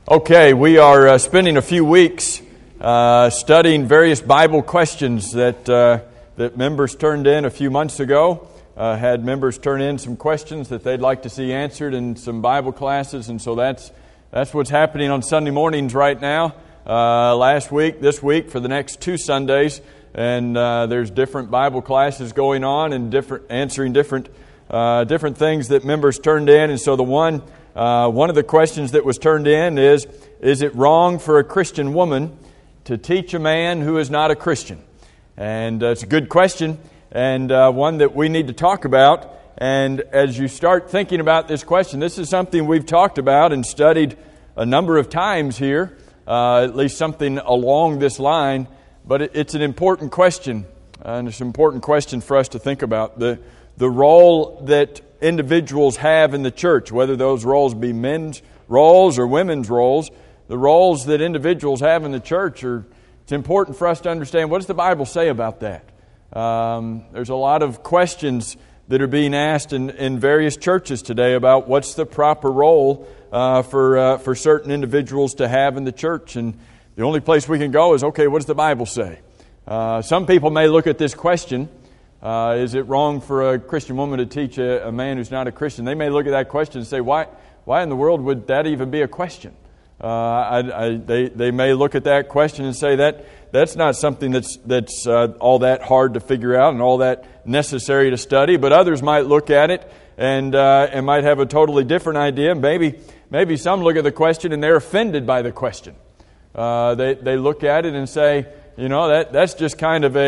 Okay, we are spending a few weeks studying various Bible questions that members turned in a few months ago. Had members turn in some questions that they'd like to see answered in some Bible classes, and so that's what's happening on Sunday mornings right now. Last week, this week, for the next 2 Sundays, and there's different Bible classes going on and answering different things that members turned in, and so one of the questions that was turned in is it wrong for a Christian woman to teach a man who is not a Christian? And it's a good question, and one that we need to talk about. And as you start thinking about this question, this is something we've talked about and studied a number of times here, at least something along this line, but it's an important question, and it's an important question for us to think about. The role that individuals have in the church, whether those roles be men's roles or women's roles, the roles that individuals have in the church it's important for us to understand, what does the Bible say about that? There's a lot of questions that are being asked in various churches today about what's the proper role for certain individuals to have in the church. And the only place we can go is, okay, what does the Bible say? Some people may look at this question, is it wrong for a Christian woman to teach a man who's not a Christian? They may look at that question and say, why in the world would that even be a question? They may look at that question and say that's not something that's all that hard to figure out and all that necessary to study. But others might look at it and might have a totally different idea. Maybe some look at the question and they're offended by the question. They look at it and say, that's just kind of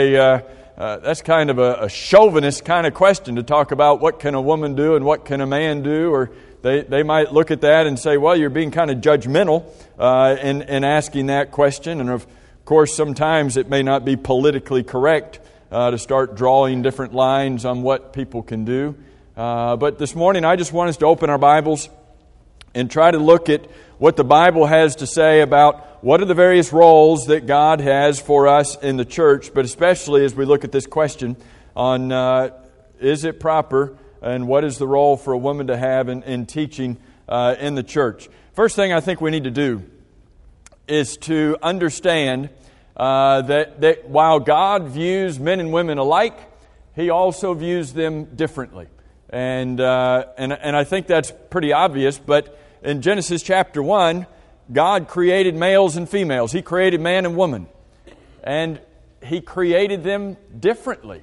a chauvinist kind of question to talk about what can a woman do and what can a man do. Or they might look at that and say, well, you're being kind of judgmental in asking that question. And of course, sometimes it may not be politically correct to start drawing different lines on what people can do. But this morning, I just want us to open our Bibles and try to look at what the Bible has to say about what are the various roles that God has for us in the church, but especially as we look at this question on is it proper and what is the role for a woman to have in teaching in the church. First thing I think we need to do is to understand that while God views men and women alike, He also views them differently. And I think that's pretty obvious, but in Genesis chapter 1, God created males and females. He created man and woman. And He created them differently.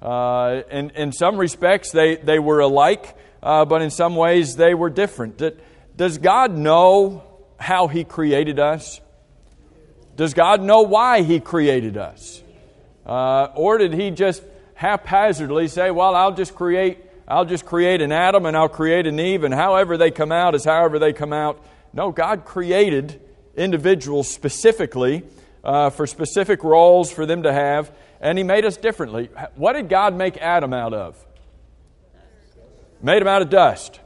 In some respects, they were alike, but in some ways they were different. Does God know how He created us? Does God know why He created us? Or did He just haphazardly say, well, I'll just create an Adam and I'll create an Eve, and however they come out is however they come out? No, God created individuals specifically for specific roles for them to have, and He made us differently. What did God make Adam out of? Made him out of dust.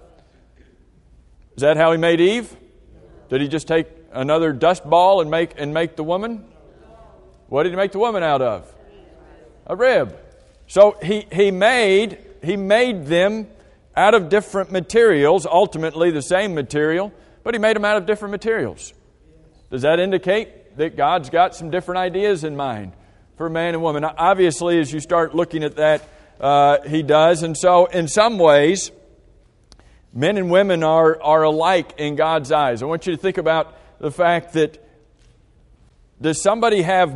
Is that how He made Eve? Did He just take another dust ball and make the woman? What did He make the woman out of? A rib. So He made them out of different materials, ultimately the same material, but He made them out of different materials. Does that indicate that God's got some different ideas in mind for man and woman? Obviously, as you start looking at that, He does. And so, in some ways, men and women are alike in God's eyes. I want you to think about the fact that does somebody have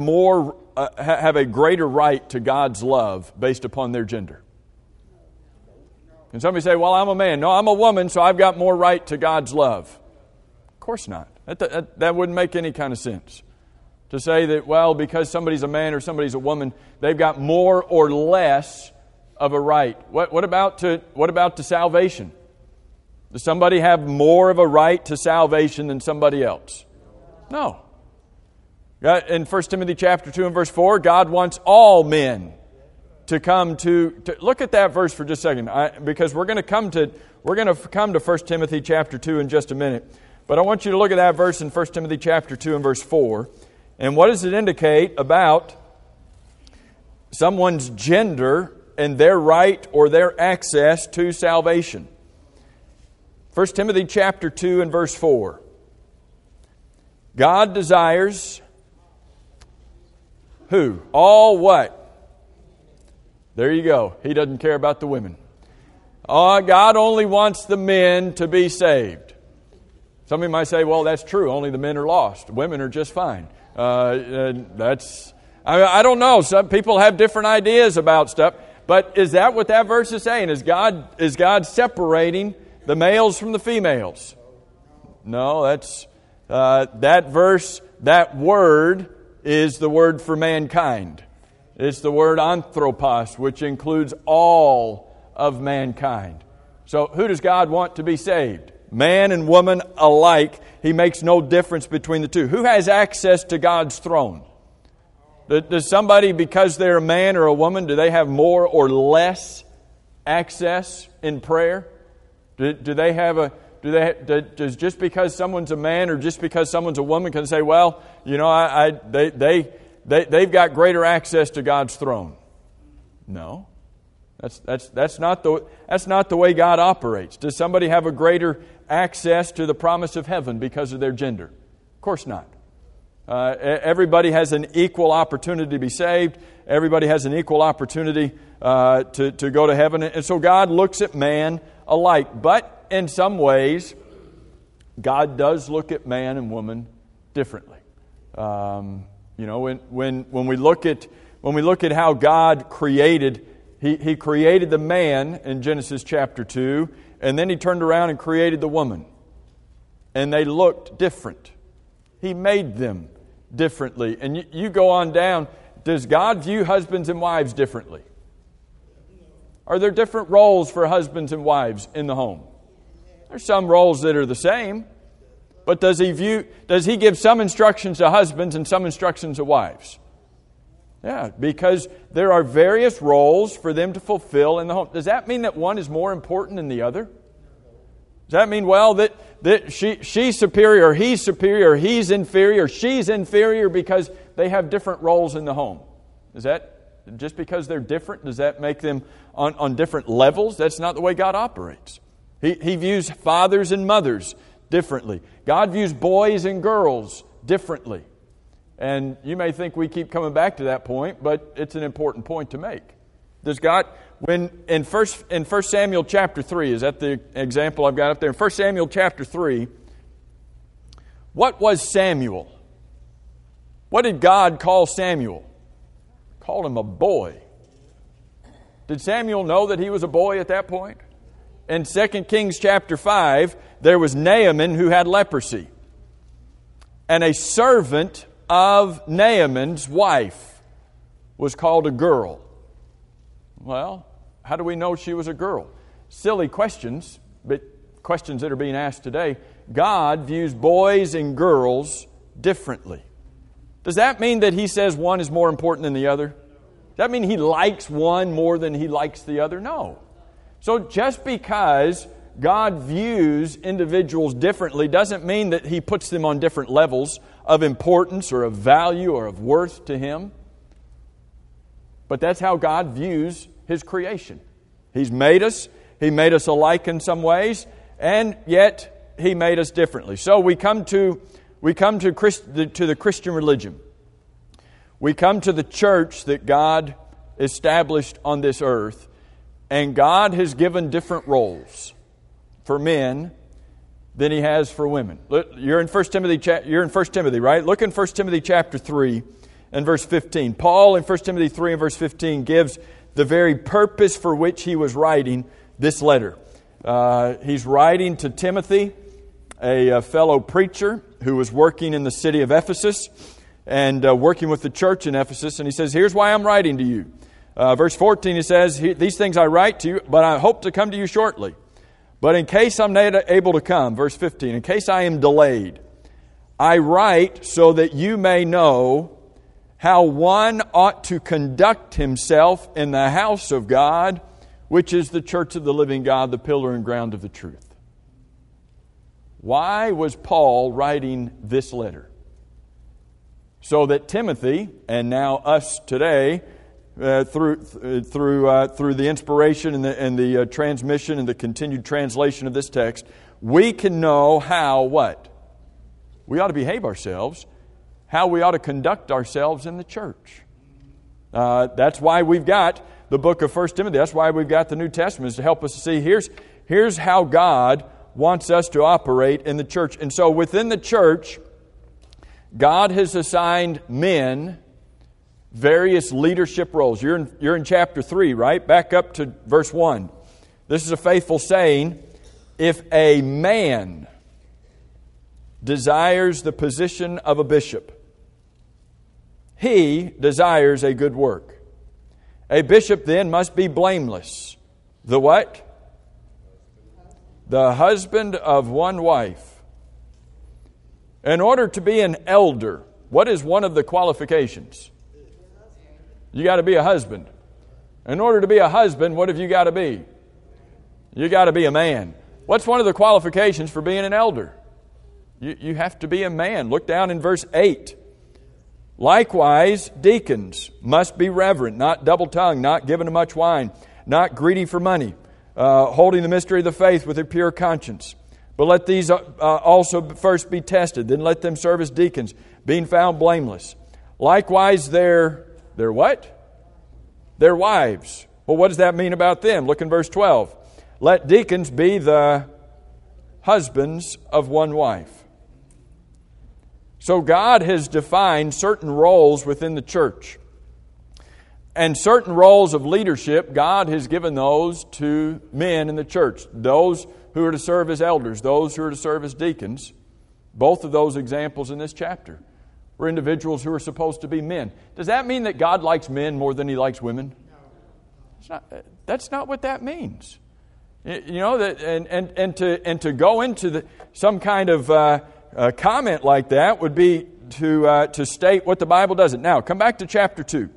a greater right to God's love based upon their gender? Can somebody say, well, I'm a man? No, I'm a woman, so I've got more right to God's love. Of course not. That wouldn't make any kind of sense. To say that, well, because somebody's a man or somebody's a woman, they've got more or less of a right. What about to salvation? Does somebody have more of a right to salvation than somebody else? No. In 1 Timothy chapter 2 and verse 4, God wants all men to come to look at that verse for just a second, because we're going to come to 1 Timothy chapter 2 in just a minute. But I want you to look at that verse in 1 Timothy chapter 2 and verse 4. And what does it indicate about someone's gender and their right or their access to salvation? 1 Timothy chapter 2 and verse 4. God desires who? All what? There you go. He doesn't care about the women. God only wants the men to be saved. Somebody might say, well, that's true. Only the men are lost. Women are just fine. I don't know. Some people have different ideas about stuff. But is that what that verse is saying? Is God separating the males from the females? No, that's that verse, that word is the word for mankind. It's the word anthropos, which includes all of mankind. So who does God want to be saved? Man and woman alike. He makes no difference between the two. Who has access to God's throne? Does somebody, because they're a man or a woman, do they have more or less access in prayer? Does just because someone's a man or just because someone's a woman can say, well, you know, they've got greater access to God's throne? No. That's not the way God operates. Does somebody have a greater access to the promise of heaven because of their gender? Of course not. Everybody has an equal opportunity to be saved. Everybody has an equal opportunity to go to heaven. And so God looks at man alike. But in some ways, God does look at man and woman differently. When we look at how God created, He created the man in Genesis chapter 2, and then He turned around and created the woman. And they looked different. He made them differently. And you go on down, does God view husbands and wives differently? Are there different roles for husbands and wives in the home? There's some roles that are the same, but does He give some instructions to husbands and some instructions to wives? Yeah, because there are various roles for them to fulfill in the home. Does that mean that one is more important than the other? Does that mean, well, that she's superior, or he's superior, or he's inferior, or she's inferior because they have different roles in the home? Is that just because they're different, does that make them on different levels? That's not the way God operates. He views fathers and mothers differently. God views boys and girls differently. And you may think we keep coming back to that point, but it's an important point to make. Does God, in 1 Samuel chapter 3, is that the example I've got up there? In 1 Samuel chapter 3, what was Samuel? What did God call Samuel? Called him a boy. Did Samuel know that he was a boy at that point? In 2 Kings chapter 5, there was Naaman who had leprosy. And a servant of Naaman's wife was called a girl. Well, how do we know she was a girl? Silly questions, but questions that are being asked today. God views boys and girls differently. Does that mean that He says one is more important than the other? Does that mean He likes one more than He likes the other? No. So just because God views individuals differently doesn't mean that He puts them on different levels of importance or of value or of worth to Him. But that's how God views His creation. He's made us. He made us alike in some ways, and yet He made us differently. So we come to the Christian religion. We come to the church that God established on this earth, and God has given different roles for men than He has for women. You're in 1 Timothy, right? Look in 1 Timothy chapter 3 and verse 15. Paul in 1 Timothy 3 and verse 15 gives the very purpose for which he was writing this letter. He's writing to Timothy, a fellow preacher who was working in the city of Ephesus and working with the church in Ephesus. And he says, here's why I'm writing to you. Verse 14, he says, these things I write to you, but I hope to come to you shortly. But in case I'm not able to come, verse 15, in case I am delayed, I write so that you may know how one ought to conduct himself in the house of God, which is the church of the living God, the pillar and ground of the truth. Why was Paul writing this letter? So that Timothy, and now us today, through the inspiration and the transmission and the continued translation of this text, we can know how what? we ought to behave ourselves, how we ought to conduct ourselves in the church. That's why we've got the book of 1 Timothy. That's why we've got the New Testament, is to help us to see here's how God wants us to operate in the church. And so within the church, God has assigned men various leadership roles. You're in chapter 3, right? Back up to verse 1. This is a faithful saying. If a man desires the position of a bishop, he desires a good work. A bishop then must be blameless. The what? The husband of one wife. In order to be an elder, what is one of the qualifications? You got to be a husband. In order to be a husband, what have you got to be? You got to be a man. What's one of the qualifications for being an elder? You have to be a man. Look down in verse 8. Likewise, deacons must be reverent, not double-tongued, not given to much wine, not greedy for money, holding the mystery of the faith with a pure conscience. But let these also first be tested, then let them serve as deacons, being found blameless. Likewise, their what? Their wives. Well, what does that mean about them? Look in verse 12. Let deacons be the husbands of one wife. So God has defined certain roles within the church. And certain roles of leadership, God has given those to men in the church. Those who are to serve as elders, those who are to serve as deacons. Both of those examples in this chapter were individuals who are supposed to be men. Does that mean that God likes men more than He likes women? That's not what that means. You know, and to go into some kind of a comment like that would be to state what the Bible doesn't. Now, come back to chapter 2.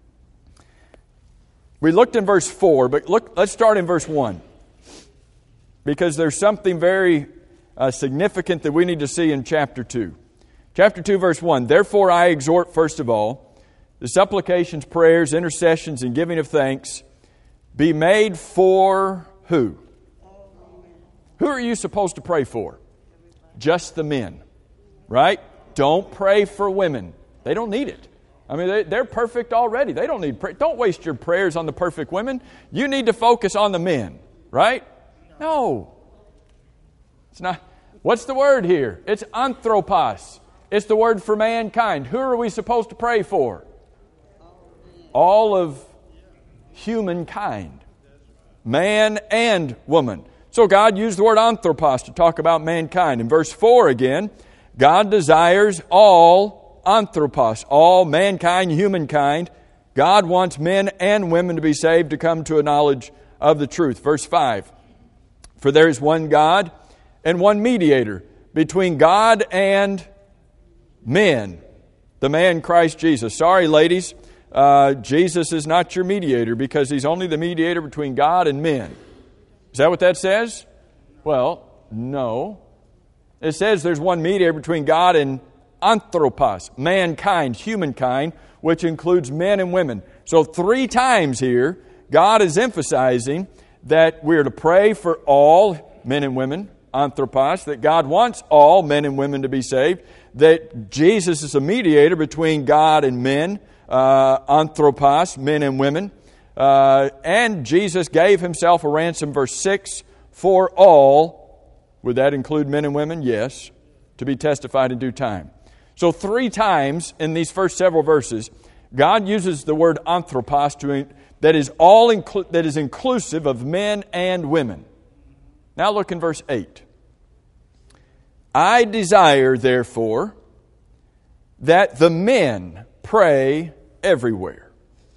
We looked in verse 4, but let's start in verse 1. Because there's something very significant that we need to see in chapter 2. Chapter 2, verse 1. Therefore I exhort, first of all, the supplications, prayers, intercessions, and giving of thanks be made for who? Who are you supposed to pray for? Just the men, right? Don't pray for women. They don't need it. I mean, they're perfect already. They don't need prayer. Don't waste your prayers on the perfect women. You need to focus on the men, right? No. It's not. What's the word here? It's anthropos. It's the word for mankind. Who are we supposed to pray for? All of humankind. Man and woman. So God used the word anthropos to talk about mankind. In verse 4 again, God desires all anthropos, all mankind, humankind. God wants men and women to be saved, to come to a knowledge of the truth. Verse 5, for there is one God and one mediator between God and men, the man Christ Jesus. Sorry, ladies, Jesus is not your mediator because He's only the mediator between God and men. Is that what that says? Well, no. It says there's one mediator between God and anthropos, mankind, humankind, which includes men and women. So 3 times here, God is emphasizing that we're to pray for all men and women, anthropos, that God wants all men and women to be saved, that Jesus is a mediator between God and men, anthropos, men and women, and Jesus gave Himself a ransom, verse 6, for all. Would that include men and women? Yes. To be testified in due time. So 3 times in these first several verses, God uses the word anthropos that is inclusive of men and women. Now look in verse 8. I desire, therefore, that the men pray everywhere.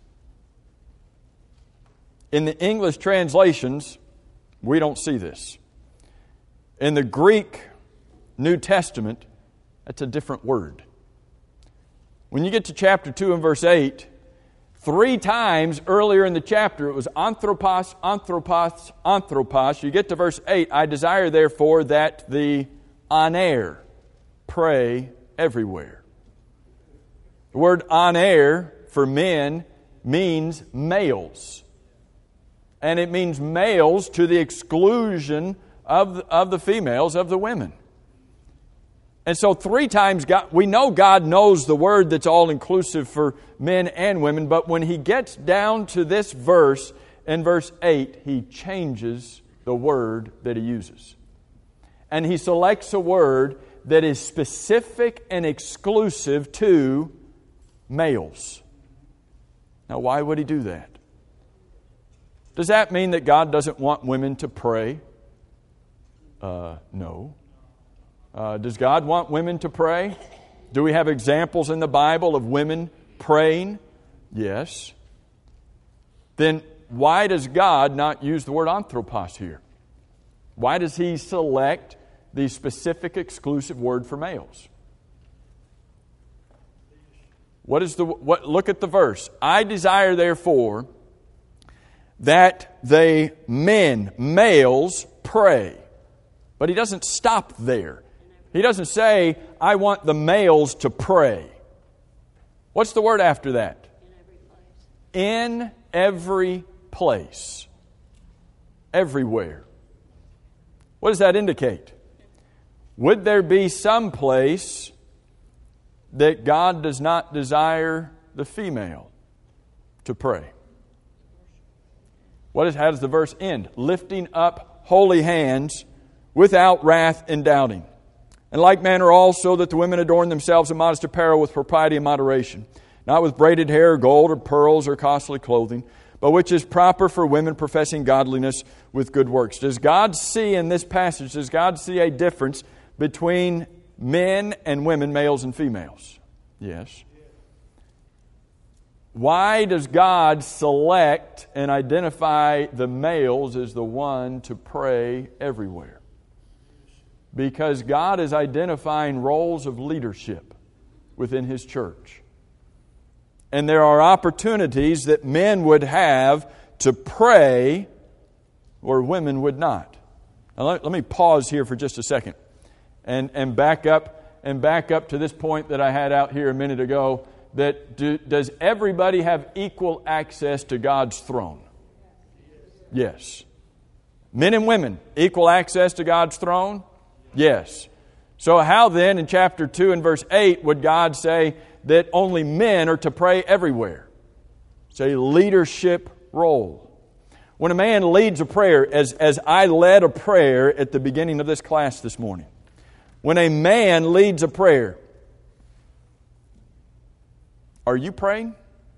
In the English translations, we don't see this. In the Greek New Testament, that's a different word. When you get to chapter 2 and verse 8, 3 times earlier in the chapter it was anthropos, anthropos, anthropos. You get to verse 8, I desire therefore that the aner pray everywhere. The word aner for men means males. And it means males to the exclusion of the females, of the women. And so 3 times we know God knows the word that's all inclusive for men and women, but when He gets down to this verse, in verse 8, He changes the word that He uses. And He selects a word that is specific and exclusive to males. Now, why would He do that? Does that mean that God doesn't want women to pray? No. Does God want women to pray? Do we have examples in the Bible of women praying? Yes. Then why does God not use the word anthropos here? Why does He select the specific exclusive word for males? Look at the verse. I desire therefore that they males pray. But He doesn't stop there. He doesn't say, I want the males to pray. What's the word after that? In every place. Everywhere. What does that indicate? Would there be some place that God does not desire the female to pray? How does the verse end? Lifting up holy hands without wrath and doubting. In like manner also that the women adorn themselves in modest apparel with propriety and moderation, not with braided hair, or gold, or pearls, or costly clothing, but which is proper for women professing godliness with good works. Does God see in this passage, does God see a difference between men and women, males and females? Yes. Why does God select and identify the males as the one to pray everywhere? Because God is identifying roles of leadership within His church. And there are opportunities that men would have to pray where women would not. Now let me pause here for just a second and back up to this point that I had out here a minute ago, that does everybody have equal access to God's throne? Yes. Men and women, equal access to God's throne? Yes. So how then in chapter 2 and verse 8 would God say that only men are to pray everywhere? It's a leadership role. When a man leads a prayer, as I led a prayer at the beginning of this class this morning, when a man leads a prayer, are you praying?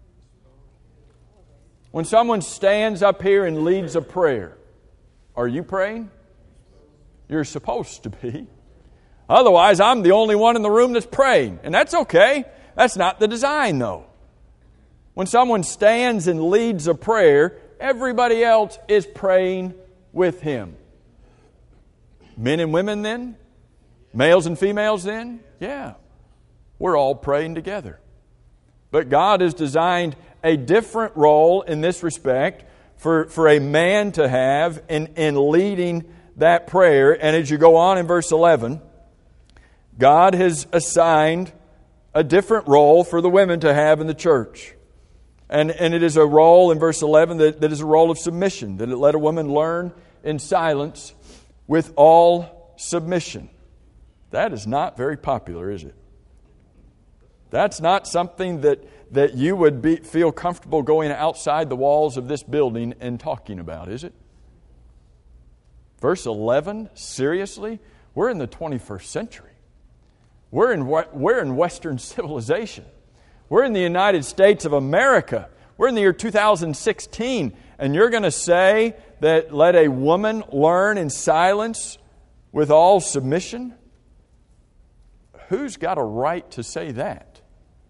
When someone stands up here and leads a prayer, are you praying? You're supposed to be. Otherwise, I'm the only one in the room that's praying. And that's okay. That's not the design, though. When someone stands and leads a prayer, everybody else is praying with him. Men and women then? Males and females then? Yeah. We're all praying together. But God has designed a different role in this respect for a man to have in leading that prayer. And as you go on in verse 11, God has assigned a different role for the women to have in the church. And it is a role in verse 11 that is a role of submission, that it let a woman learn in silence with all submission. That is not very popular, is it? That's not something that you would feel comfortable going outside the walls of this building and talking about, is it? Verse 11, seriously? We're in the 21st century. We're in Western civilization. We're in the United States of America. We're in the year 2016. And you're going to say that let a woman learn in silence with all submission? Who's got a right to say that?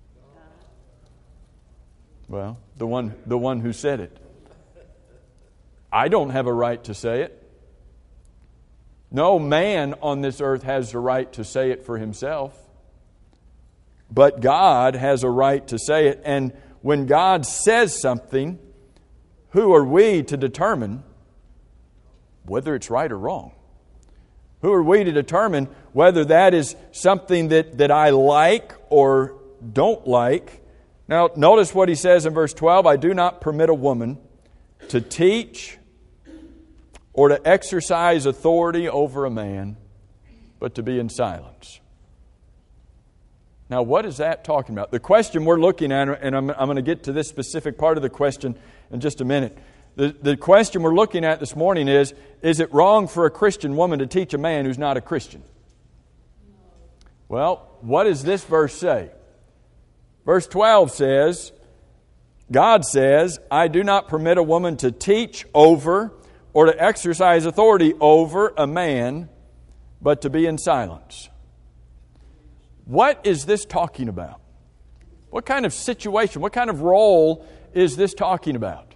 Well, the one who said it. I don't have a right to say it. No man on this earth has the right to say it for himself. But God has a right to say it. And when God says something, who are we to determine whether it's right or wrong? Who are we to determine whether that is something that I like or don't like? Now, notice what he says in verse 12. I do not permit a woman to teach or to exercise authority over a man, but to be in silence. Now, what is that talking about? The question we're looking at, and I'm going to get to this specific part of the question in just a minute. The question we're looking at this morning is it wrong for a Christian woman to teach a man who's not a Christian? Well, what does this verse say? Verse 12 says, God says, I do not permit a woman to teach over or to exercise authority over a man, but to be in silence. What is this talking about? What kind of situation, what kind of role is this talking about?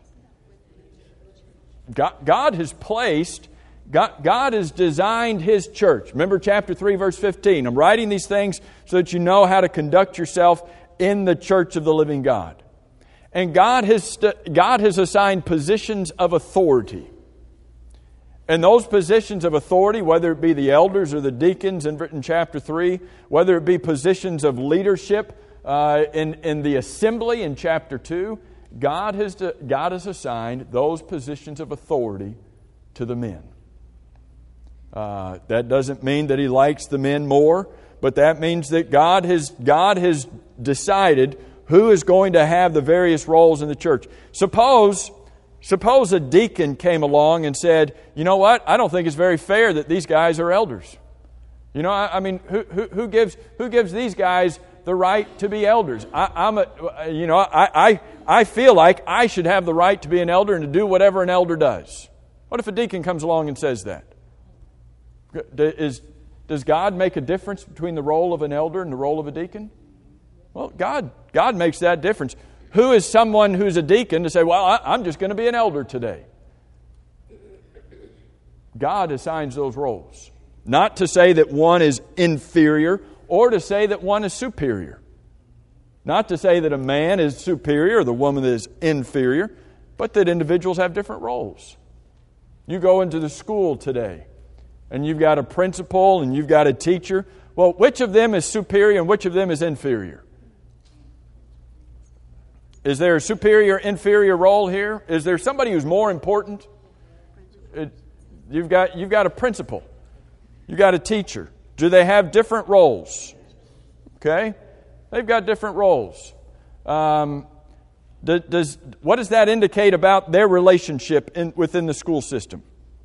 God has placed, God has designed His church. Remember chapter 3, verse 15. I'm writing these things so that you know how to conduct yourself in the church of the living God. And God has assigned positions of authority. And those positions of authority, whether it be the elders or the deacons in chapter 3, whether it be positions of leadership in the assembly in chapter 2, God has assigned those positions of authority to the men. That doesn't mean that He likes the men more, but that means that God has decided who is going to have the various roles in the church. Suppose a deacon came along and said, you know what, I don't think it's very fair that these guys are elders. You know, I mean, who gives these guys the right to be elders? I feel like I should have the right to be an elder and to do whatever an elder does. What if a deacon comes along and says that? Does God make a difference between the role of an elder and the role of a deacon? Well, God makes that difference. Who is someone who's a deacon to say, well, I'm just going to be an elder today? God assigns those roles. Not to say that one is inferior or to say that one is superior. Not to say that a man is superior or the woman is inferior, but that individuals have different roles. You go into the school today and you've got a principal and you've got a teacher. Well, which of them is superior and which of them is inferior? Is there a superior, inferior role here? Is there somebody who's more important? You've got a principal. You've got a teacher. Do they have different roles? Okay? They've got different roles. What does that indicate about their relationship within the school system?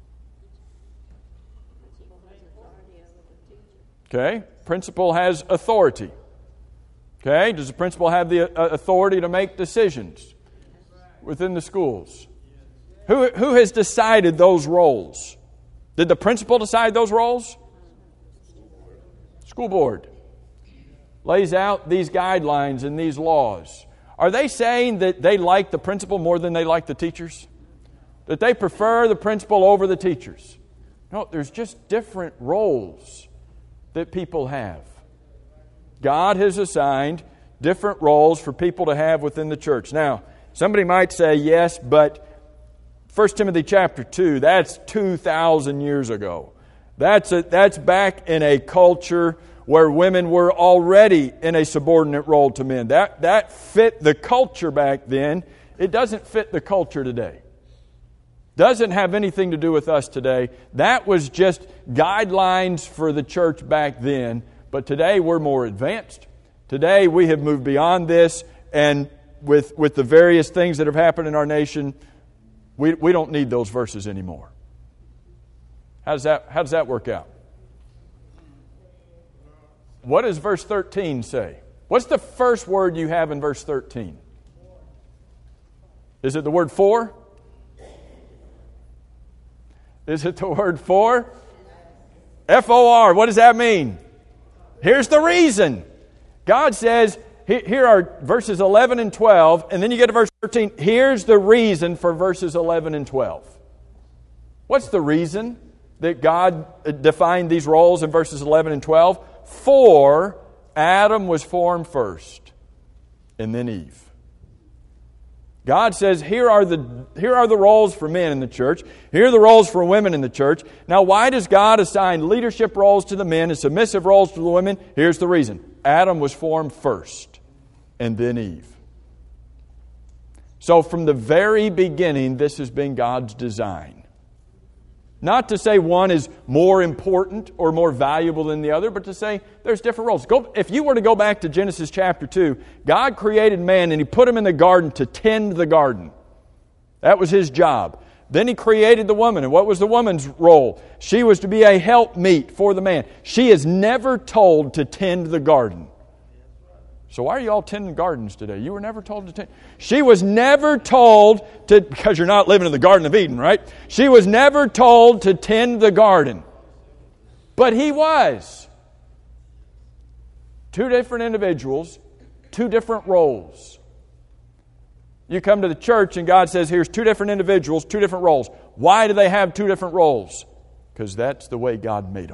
Okay? Principal has authority. Okay, does the principal have the authority to make decisions within the schools? Who has decided those roles? Did the principal decide those roles? School board lays out these guidelines and these laws. Are they saying that they like the principal more than they like the teachers? That they prefer the principal over the teachers? No, there's just different roles that people have. God has assigned different roles for people to have within the church. Now, somebody might say, yes, but 1 Timothy chapter 2, that's 2,000 years ago. That's back in a culture where women were already in a subordinate role to men. That fit the culture back then. It doesn't fit the culture today. Doesn't have anything to do with us today. That was just guidelines for the church back then. But today we're more advanced. Today we have moved beyond this, and with the various things that have happened in our nation, we don't need those verses anymore. How does that work out? What does verse 13 say? What's the first word you have in verse 13? Is it the word for? Is it the word for? F-O-R. What does that mean? Here's the reason. God says, here are verses 11 and 12, and then you get to verse 13. Here's the reason for verses 11 and 12. What's the reason that God defined these roles in verses 11 and 12? For Adam was formed first, and then Eve. God says, here are the roles for men in the church. Here are the roles for women in the church. Now, why does God assign leadership roles to the men and submissive roles to the women? Here's the reason. Adam was formed first, and then Eve. So from the very beginning, this has been God's design. Not to say one is more important or more valuable than the other, but to say there's different roles. If you were to go back to Genesis chapter 2, God created man and He put him in the garden to tend the garden. That was His job. Then He created the woman. And what was the woman's role? She was to be a helpmeet for the man. She is never told to tend the garden. So why are you all tending gardens today? You were never told to tend. She was never told to, because you're not living in the Garden of Eden, right? She was never told to tend the garden. But He was. Two different individuals, two different roles. You come to the church and God says, here's two different individuals, two different roles. Why do they have two different roles? Because that's the way God made them.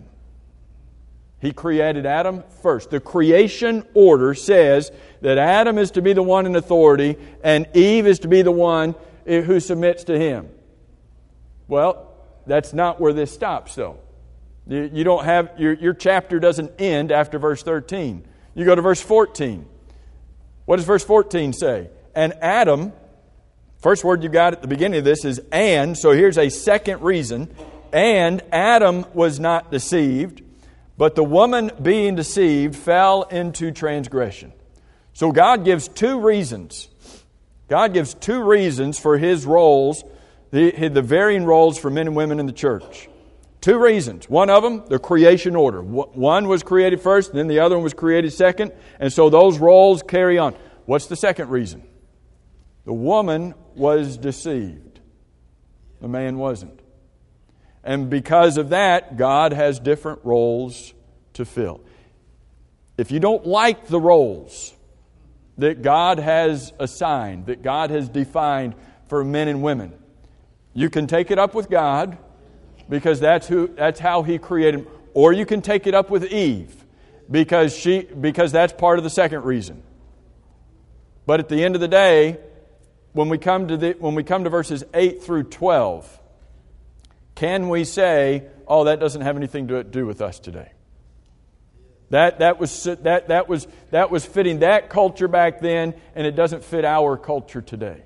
He created Adam first. The creation order says that Adam is to be the one in authority and Eve is to be the one who submits to him. Well, that's not where this stops, though. You don't have your chapter doesn't end after verse 13. You go to verse 14. What does verse 14 say? And Adam, first word you got at the beginning of this is and, so here's a second reason. And Adam was not deceived, but the woman being deceived fell into transgression. So God gives two reasons. God gives two reasons for His roles, the varying roles for men and women in the church. Two reasons. One of them, the creation order. One was created first, and then the other one was created second. And so those roles carry on. What's the second reason? The woman was deceived. The man wasn't. And because of that, God has different roles to fill. If you don't like the roles that God has assigned, that God has defined for men and women, you can take it up with God because that's how He created them. Or you can take it up with Eve because that's part of the second reason. But at the end of the day, when we come to verses 8 through 12, can we say, oh, that doesn't have anything to do with us today? That was fitting that culture back then, and it doesn't fit our culture today.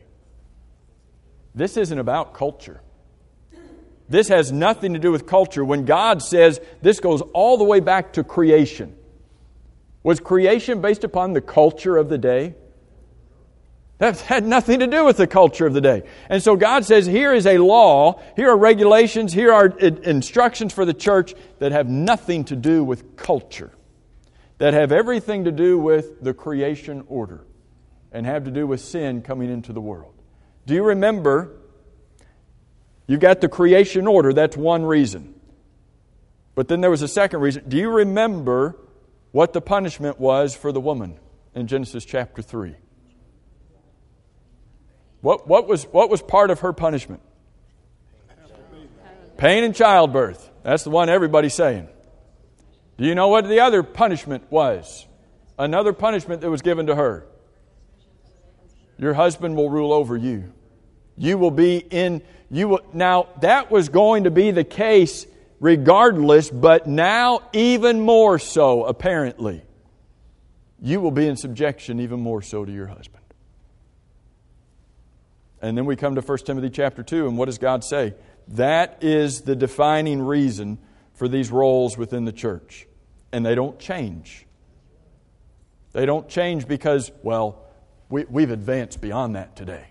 This isn't about culture. This has nothing to do with culture. When God says this goes all the way back to creation. Was creation based upon the culture of the day? That had nothing to do with the culture of the day. And so God says, here is a law, here are regulations, here are instructions for the church that have nothing to do with culture. That have everything to do with the creation order and have to do with sin coming into the world. Do you remember? You've got the creation order, that's one reason. But then there was a second reason. Do you remember what the punishment was for the woman in Genesis chapter 3? What was part of her punishment? Pain in childbirth. That's the one everybody's saying. Do you know what the other punishment was? Another punishment that was given to her. Your husband will rule over you. Now, that was going to be the case regardless, but now even more so, apparently. You will be in subjection even more so to your husband. And then we come to 1 Timothy chapter 2, and what does God say? That is the defining reason for these roles within the church. And they don't change. They don't change because, well, we've advanced beyond that today.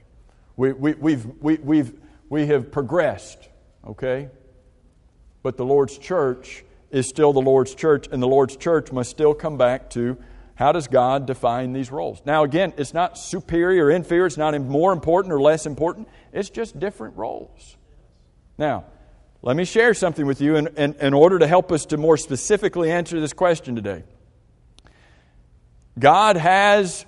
We have progressed, okay? But the Lord's church is still the Lord's church, and the Lord's church must still come back to how does God define these roles? Now, again, it's not superior or inferior. It's not more important or less important. It's just different roles. Now, let me share something with you in order to help us to more specifically answer this question today. God has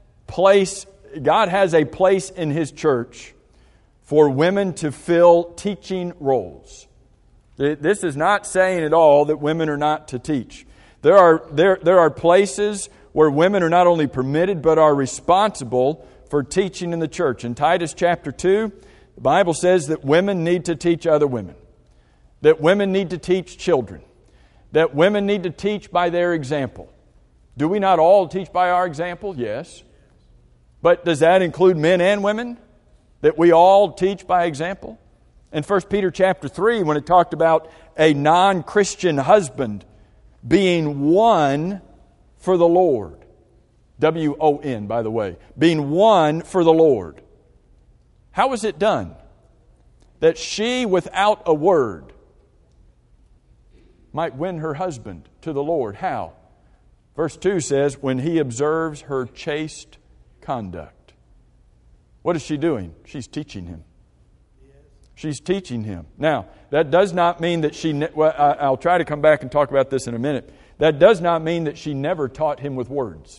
a place in His church for women to fill teaching roles. This is not saying at all that women are not to teach. There are places where women are not only permitted but are responsible for teaching in the church. In Titus chapter 2, the Bible says that women need to teach other women. That women need to teach children. That women need to teach by their example. Do we not all teach by our example? Yes. But does that include men and women? That we all teach by example? in 1 Peter chapter 3 when it talked about a non-Christian husband being won for the Lord. W-O-N, by the way. Being won for the Lord. How was it done? That she, without a word, might win her husband to the Lord. How? Verse 2 says, when he observes her chaste conduct. What is she doing? She's teaching him. She's teaching him. Now, that does not mean that she... I'll try to come back and talk about this in a minute. That does not mean that she never taught him with words.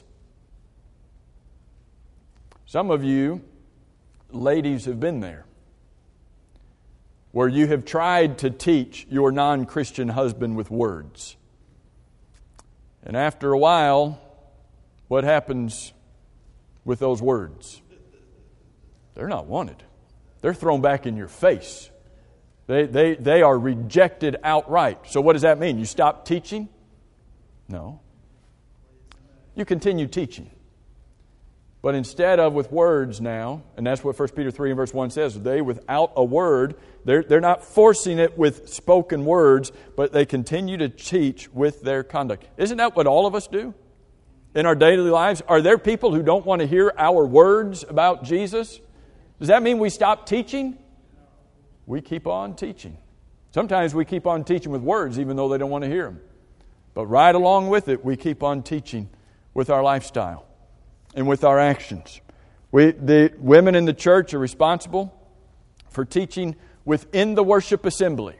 Some of you ladies have been there, where you have tried to teach your non-Christian husband with words. And after a while, what happens with those words? They're not wanted. They're thrown back in your face. They are rejected outright. So what does that mean? You stop teaching? No. You continue teaching. But instead of with words now, and that's what 1 Peter 3 and verse 1 says, they without a word, they're not forcing it with spoken words, but they continue to teach with their conduct. Isn't that what all of us do in our daily lives? Are there people who don't want to hear our words about Jesus? Does that mean we stop teaching? We keep on teaching. Sometimes we keep on teaching with words even though they don't want to hear them. But right along with it, we keep on teaching with our lifestyle and with our actions. The women in the church are responsible for teaching within the worship assembly.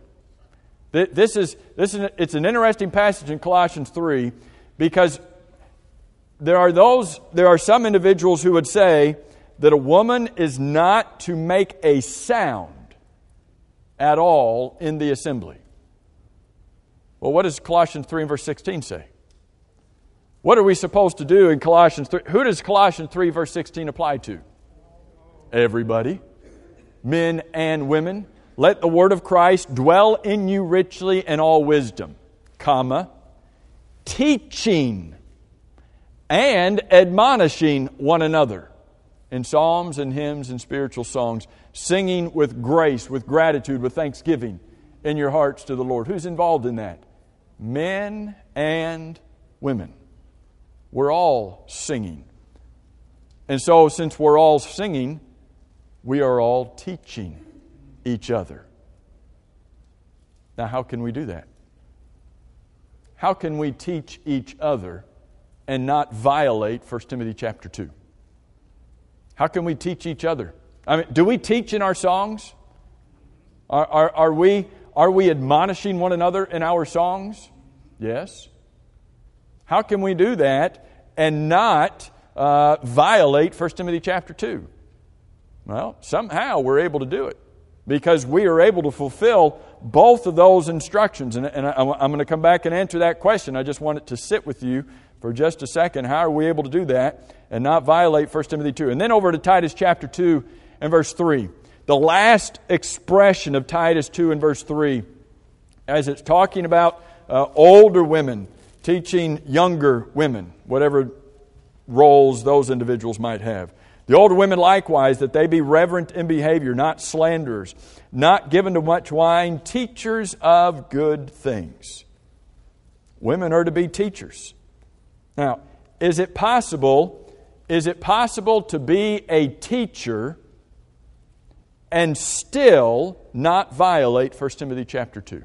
It's an interesting passage in Colossians 3 because there are some individuals who would say that a woman is not to make a sound at all in the assembly. Well, what does Colossians 3 and verse 16 say? What are we supposed to do in Colossians 3? Who does Colossians 3 verse 16 apply to? Everybody. Men and women. Let the word of Christ dwell in you richly in all wisdom, comma, teaching and admonishing one another in psalms and hymns and spiritual songs, singing with grace, with gratitude, with thanksgiving in your hearts to the Lord. Who's involved in that? Men and women. We're all singing. And so since we're all singing, we are all teaching each other. Now, how can we do that? How can we teach each other and not violate 1 Timothy chapter 2? How can we teach each other? I mean, do we teach in our songs? Are we admonishing one another in our songs? Yes. How can we do that and not violate 1 Timothy chapter 2? Well, somehow we're able to do it because we are able to fulfill both of those instructions. And I'm going to come back and answer that question. I just want it to sit with you for just a second. How are we able to do that and not violate 1 Timothy 2? And then over to Titus chapter 2 and verse 3. The last expression of Titus 2 and verse 3, as it's talking about older women teaching younger women, whatever roles those individuals might have. The older women likewise, that they be reverent in behavior, not slanderers, not given to much wine, teachers of good things. Women are to be teachers. Now, is it possible to be a teacher and still not violate 1 Timothy chapter 2?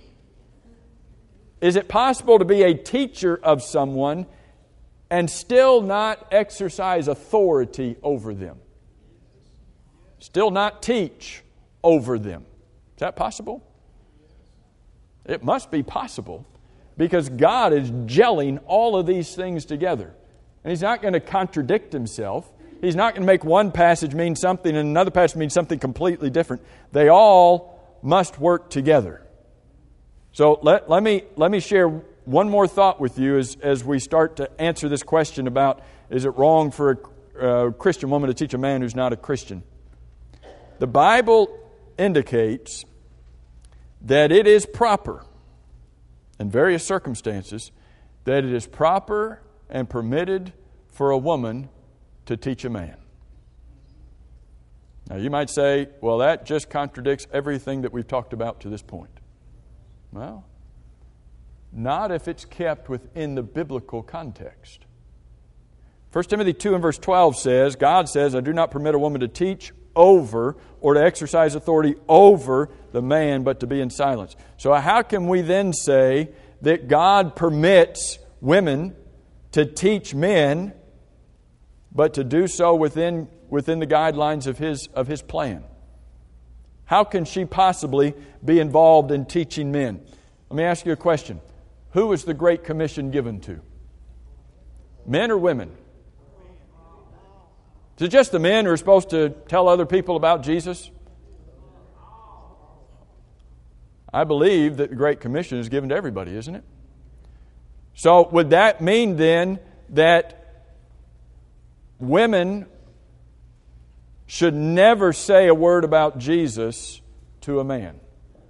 Is it possible to be a teacher of someone and still not exercise authority over them? Still not teach over them? Is that possible? It must be possible because God is gelling all of these things together. And He's not going to contradict Himself. He's not going to make one passage mean something and another passage mean something completely different. They all must work together. So let me share one more thought with you as we start to answer this question about, is it wrong for a Christian woman to teach a man who's not a Christian? The Bible indicates that it is proper, in various circumstances, that it is proper and permitted for a woman to teach a man. Now you might say, well, that just contradicts everything that we've talked about to this point. Well, not if it's kept within the biblical context. 1 Timothy 2 and verse 12 says, God says, I do not permit a woman to teach over or to exercise authority over the man, but to be in silence. So how can we then say that God permits women to teach men, but to do so within the guidelines of His plan? How can she possibly be involved in teaching men? Let me ask you a question. Who was the Great Commission given to? Men or women? Is it just the men who are supposed to tell other people about Jesus? I believe that the Great Commission is given to everybody, isn't it? So would that mean then that women should never say a word about Jesus to a man?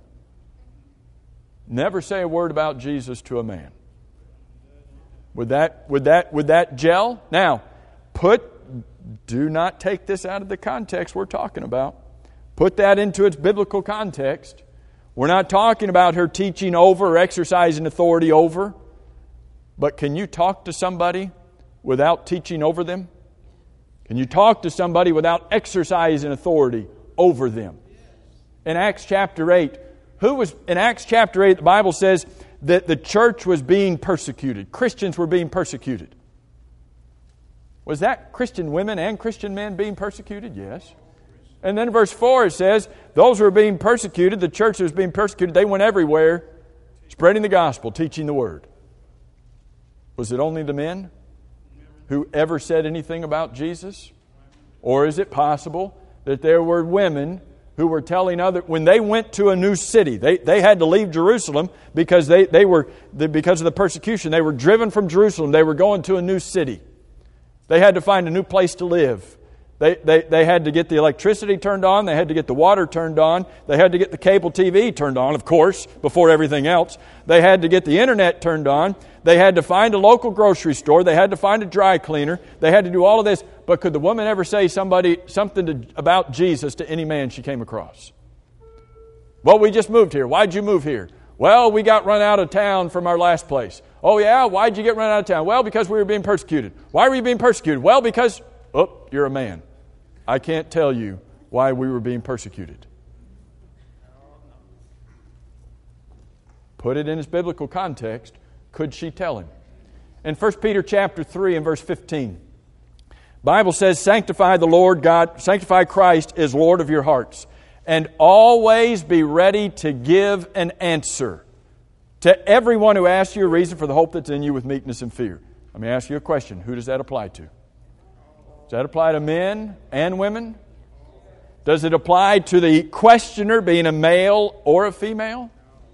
Never say a word about Jesus to a man. Would that gel? Now, do not take this out of the context we're talking about. Put that into its biblical context. We're not talking about her teaching over or exercising authority over. But can you talk to somebody without teaching over them? Can you talk to somebody without exercising authority over them? In Acts chapter 8, in Acts chapter 8, the Bible says that the church was being persecuted. Christians were being persecuted. Was that Christian women and Christian men being persecuted? Yes. And then verse 4 it says, those who were being persecuted, the church that was being persecuted, they went everywhere spreading the gospel, teaching the word. Was it only the men who ever said anything about Jesus? Or is it possible that there were women who were telling when they went to a new city, they had to leave Jerusalem because because of the persecution. They were driven from Jerusalem. They were going to a new city. They had to find a new place to live. They had to get the electricity turned on. They had to get the water turned on. They had to get the cable TV turned on, of course, before everything else. They had to get the internet turned on. They had to find a local grocery store. They had to find a dry cleaner. They had to do all of this. But could the woman ever say something about Jesus to any man she came across? Well, we just moved here. Why'd you move here? Well, we got run out of town from our last place. Oh, yeah? Why'd you get run out of town? Well, because we were being persecuted. Why were you being persecuted? Well, because, you're a man. I can't tell you why we were being persecuted. Put it in its biblical context. Could she tell him? In 1 Peter chapter 3 and verse 15, the Bible says, sanctify Christ as Lord of your hearts, and always be ready to give an answer to everyone who asks you a reason for the hope that's in you with meekness and fear. Let me ask you a question. Who does that apply to? Does that apply to men and women? Does it apply to the questioner being a male or a female?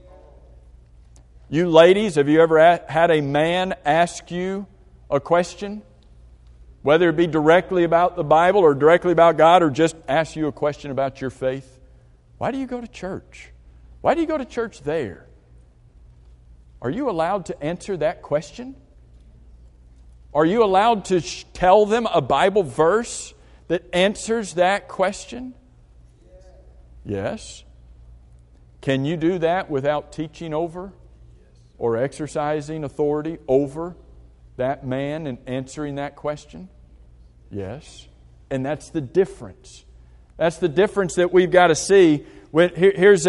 You ladies, have you ever had a man ask you a question? Whether it be directly about the Bible or directly about God, or just ask you a question about your faith? Why do you go to church? Why do you go to church there? Are you allowed to answer that question? Are you allowed to tell them a Bible verse that answers that question? Yes. Can you do that without teaching over or exercising authority over that man and answering that question? Yes. And that's the difference. That's the difference that we've got to see. Here's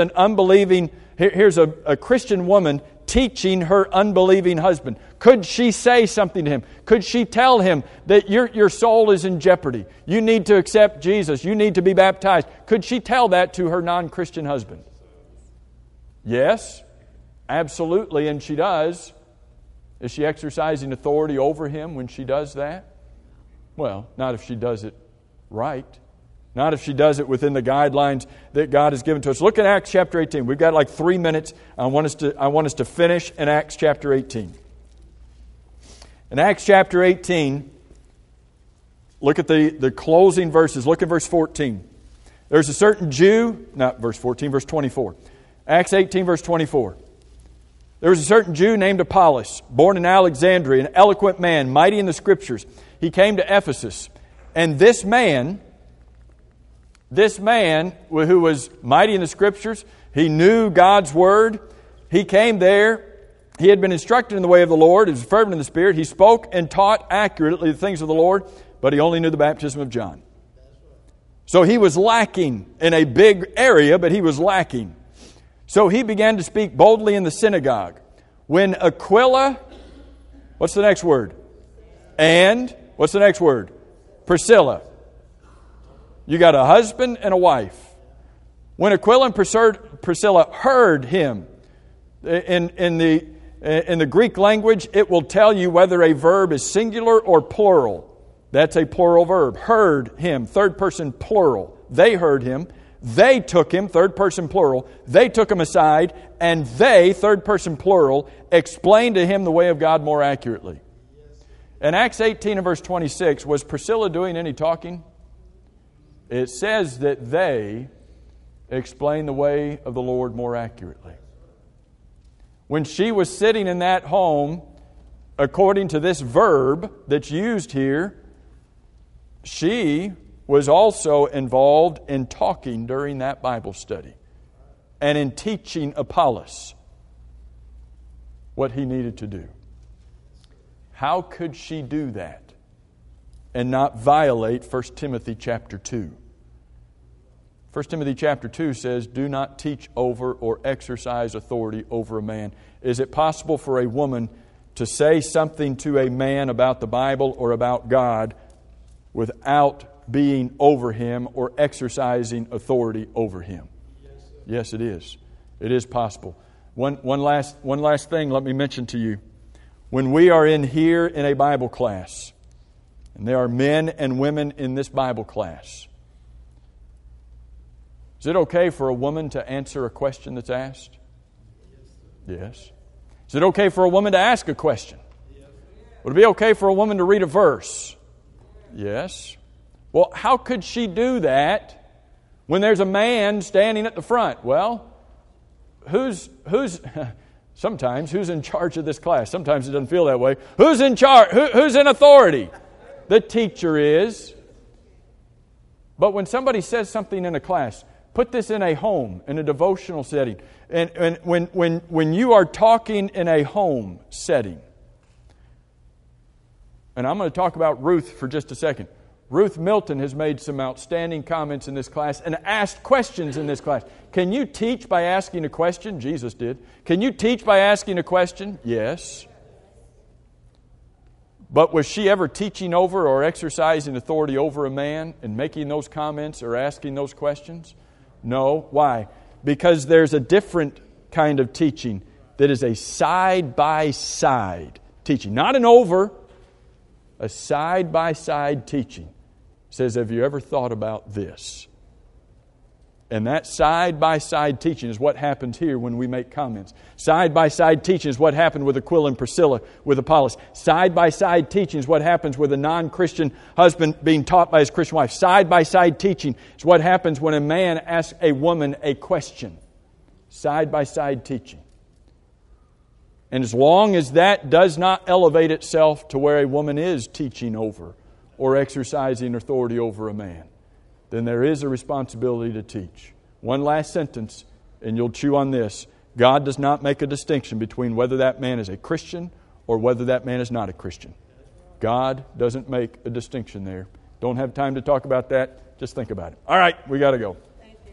a Christian woman teaching her unbelieving husband. Could she say something to him? Could she tell him that your soul is in jeopardy? You need to accept Jesus. You need to be baptized. Could she tell that to her non-Christian husband? Yes, absolutely, and she does. Is she exercising authority over him when she does that? Well, not if she does it right. Not if she does it within the guidelines that God has given to us. Look at Acts chapter 18. We've got like 3 minutes. I want us to finish in Acts chapter 18. In Acts chapter 18, look at the closing verses. Look at verse 14. There's a certain Jew, not verse 14, verse 24. Acts 18, verse 24. There was a certain Jew named Apollos, born in Alexandria, an eloquent man, mighty in the Scriptures. He came to Ephesus. And this man This man who was mighty in the Scriptures, he knew God's Word. He came there. He had been instructed in the way of the Lord. He was fervent in the Spirit. He spoke and taught accurately the things of the Lord, but he only knew the baptism of John. So he was lacking in a big area, but he was lacking. So he began to speak boldly in the synagogue. When Aquila, what's the next word? And, what's the next word? Priscilla. You got a husband and a wife. When Aquila and Priscilla heard him, in the Greek language, it will tell you whether a verb is singular or plural. That's a plural verb. Heard him, third person plural. They heard him. They took him, third person plural. They took him aside, and they, third person plural, explained to him the way of God more accurately. In Acts 18 and verse 26, was Priscilla doing any talking? It says that they explained the way of the Lord more accurately. When she was sitting in that home, according to this verb that's used here, she was also involved in talking during that Bible study and in teaching Apollos what he needed to do. How could she do that and not violate 1 Timothy chapter 2? 1 Timothy chapter 2 says, do not teach over or exercise authority over a man. Is it possible for a woman to say something to a man about the Bible or about God without being over him or exercising authority over him? Yes, it is. It is possible. One last thing let me mention to you. When we are in here in a Bible class, and there are men and women in this Bible class, is it okay for a woman to answer a question that's asked? Yes. Is it okay for a woman to ask a question? Would it be okay for a woman to read a verse? Yes. Well, how could she do that when there's a man standing at the front? Well, sometimes who's in charge of this class? Sometimes it doesn't feel that way. Who's in charge? Who's in authority? The teacher is. But when somebody says something in a class, put this in a home, in a devotional setting. And when you are talking in a home setting, and I'm going to talk about Ruth for just a second. Ruth Milton has made some outstanding comments in this class and asked questions in this class. Can you teach by asking a question? Jesus did. Can you teach by asking a question? Yes. But was she ever teaching over or exercising authority over a man and making those comments or asking those questions? No. Why? Because there's a different kind of teaching that is a side-by-side teaching. Not an over, a side-by-side teaching. It says, have you ever thought about this? And that side-by-side teaching is what happens here when we make comments. Side-by-side teaching is what happened with Aquila and Priscilla with Apollos. Side-by-side teaching is what happens with a non-Christian husband being taught by his Christian wife. Side-by-side teaching is what happens when a man asks a woman a question. Side-by-side teaching. And as long as that does not elevate itself to where a woman is teaching over or exercising authority over a man, then there is a responsibility to teach. One last sentence, and you'll chew on this. God does not make a distinction between whether that man is a Christian or whether that man is not a Christian. God doesn't make a distinction there. Don't have time to talk about that. Just think about it. All right, we got to go.